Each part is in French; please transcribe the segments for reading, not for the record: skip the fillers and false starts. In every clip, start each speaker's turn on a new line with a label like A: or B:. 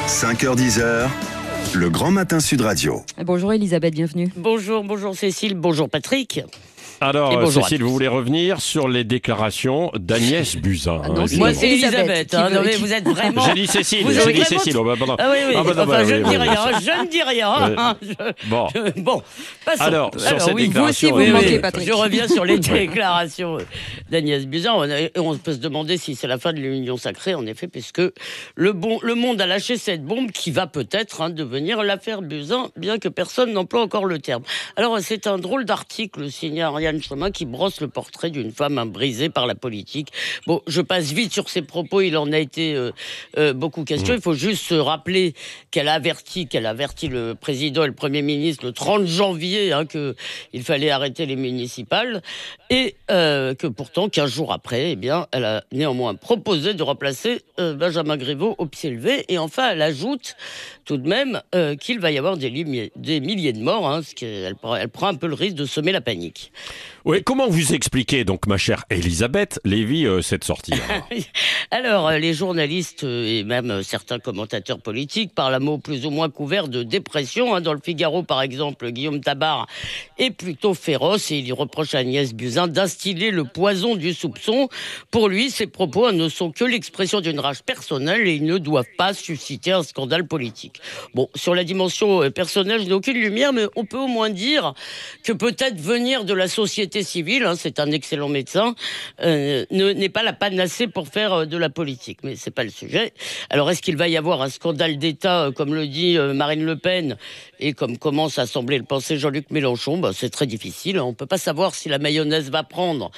A: 5h-10h, le Grand Matin Sud Radio.
B: Bonjour Elisabeth, bienvenue.
C: Bonjour Cécile, bonjour Patrick.
D: Alors, Cécile, vous voulez revenir sur les déclarations d'Agnès Buzyn.
B: Non,
C: Moi, c'est Elisabeth.
B: Non,
C: mais vous êtes vraiment...
D: J'ai dit Cécile,
C: vous
D: j'ai dit
C: avez
D: Cécile.
C: vraiment...
D: Oh, pardon.
C: Ah oui. Je ne dis rien.
D: Bon.
C: Bon, passons.
D: Alors, sur cette
B: oui, vous aussi,
D: déclaration...
B: vous manquez, Patrick.
C: Je reviens sur les déclarations d'Agnès Buzyn. On peut se demander si c'est la fin de l'union sacrée, en effet, puisque le monde a lâché cette bombe qui va peut-être devenir l'affaire Buzyn, bien que personne n'emploie encore le terme. Alors, c'est un drôle d'article signé Ariane Chemin qui brosse le portrait d'une femme brisée par la politique. Bon, je passe vite sur ses propos, il en a été beaucoup question. Il faut juste se rappeler qu'elle a averti le président et le Premier ministre le 30 janvier qu'il fallait arrêter les municipales et que pourtant, 15 jours après, elle a néanmoins proposé de remplacer Benjamin Griveaux au pied levé. Et enfin, elle ajoute tout de même qu'il va y avoir des milliers de morts, ce qu'elle prend un peu le risque de semer la panique.
D: Oui, comment vous expliquez donc, ma chère Elisabeth Lévy, cette sortie?
C: Alors, les journalistes et même certains commentateurs politiques parlent à mots plus ou moins couverts de dépression. Dans le Figaro, par exemple, Guillaume Tabar est plutôt féroce et il reproche à Agnès Buzyn d'instiller le poison du soupçon. Pour lui, ces propos ne sont que l'expression d'une rage personnelle et ils ne doivent pas susciter un scandale politique. Bon, sur la dimension personnelle, je n'ai aucune lumière, mais on peut au moins dire que peut-être venir de la société civile, c'est un excellent médecin, n'est pas la panacée pour faire de la politique. Mais c'est pas le sujet. Alors, est-ce qu'il va y avoir un scandale d'État, comme le dit Marine Le Pen, et comme commence à sembler le penser Jean-Luc Mélenchon? C'est très difficile. On peut pas savoir si la mayonnaise va prendre.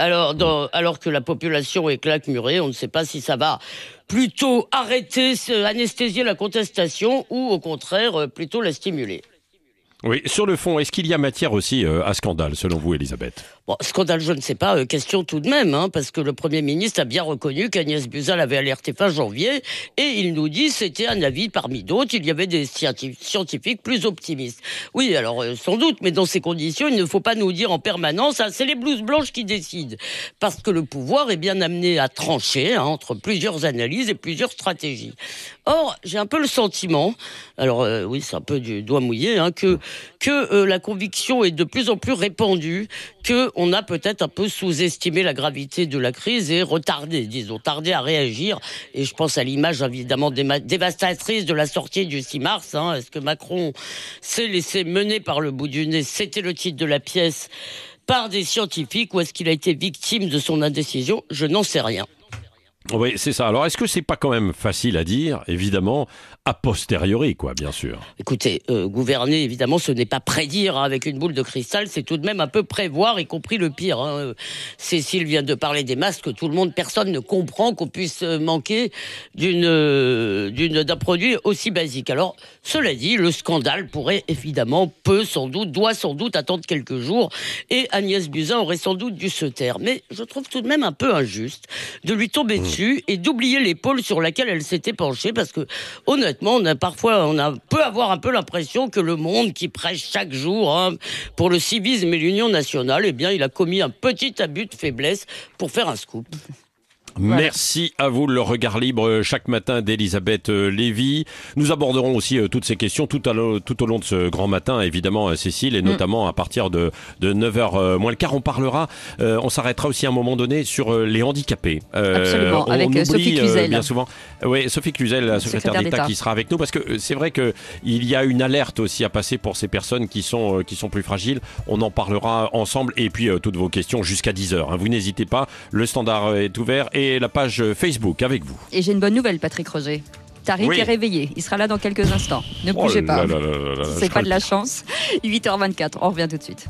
C: Alors que la population est claque-murée, on ne sait pas si ça va plutôt arrêter, anesthésier la contestation, ou au contraire, plutôt la stimuler.
D: Oui, sur le fond, est-ce qu'il y a matière aussi à scandale, selon vous, Elisabeth?
C: Bon, scandale, je ne sais pas, question tout de même, parce que le Premier ministre a bien reconnu qu'Agnès Buzyn l'avait alerté fin janvier, et il nous dit c'était un avis parmi d'autres, il y avait des scientifiques plus optimistes. Oui, alors sans doute, mais dans ces conditions, il ne faut pas nous dire en permanence, c'est les blouses blanches qui décident, parce que le pouvoir est bien amené à trancher entre plusieurs analyses et plusieurs stratégies. Or, j'ai un peu le sentiment, alors oui, c'est un peu du doigt mouillé, que la conviction est de plus en plus répandue, qu'on a peut-être un peu sous-estimé la gravité de la crise et tardé à réagir. Et je pense à l'image évidemment dévastatrice de la sortie du 6 mars. Est-ce que Macron s'est laissé mener par le bout du nez? C'était le titre de la pièce, par des scientifiques, ou est-ce qu'il a été victime de son indécision? Je n'en sais rien.
D: Oui, c'est ça. Alors, est-ce que c'est pas quand même facile à dire, évidemment, a posteriori, bien sûr?
C: Écoutez, gouverner, évidemment, ce n'est pas prédire avec une boule de cristal, c'est tout de même un peu prévoir, y compris le pire. Cécile vient de parler des masques, personne ne comprend qu'on puisse manquer d'un produit aussi basique. Alors, cela dit, le scandale pourrait, évidemment, doit sans doute attendre quelques jours, et Agnès Buzyn aurait sans doute dû se taire. Mais je trouve tout de même un peu injuste de lui tomber dessus et d'oublier l'épaule sur laquelle elle s'était penchée, parce que honnêtement, on peut avoir un peu l'impression que le Monde, qui prêche chaque jour pour le civisme et l'union nationale, il a commis un petit abus de faiblesse pour faire un scoop.
D: Voilà. Merci à vous, le regard libre chaque matin d'Elisabeth Lévy. Nous aborderons aussi toutes ces questions tout au long de ce grand matin, évidemment, Cécile, et notamment à partir de 9h moins le quart. On s'arrêtera aussi à un moment donné sur les handicapés.
B: Absolument, avec Sophie Cluzel.
D: Bien souvent. Oui, Sophie Cluzel, la secrétaire d'État, qui sera avec nous, parce que c'est vrai qu'il y a une alerte aussi à passer pour ces personnes qui sont plus fragiles. On en parlera ensemble, et puis toutes vos questions jusqu'à 10h. Vous n'hésitez pas, le standard est ouvert, et la page Facebook avec vous.
B: Et j'ai une bonne nouvelle, Patrick Roger. Tariq est réveillé. Il sera là dans quelques instants. Ne bougez pas. C'est pas de la chance. 8h24. On revient tout de suite.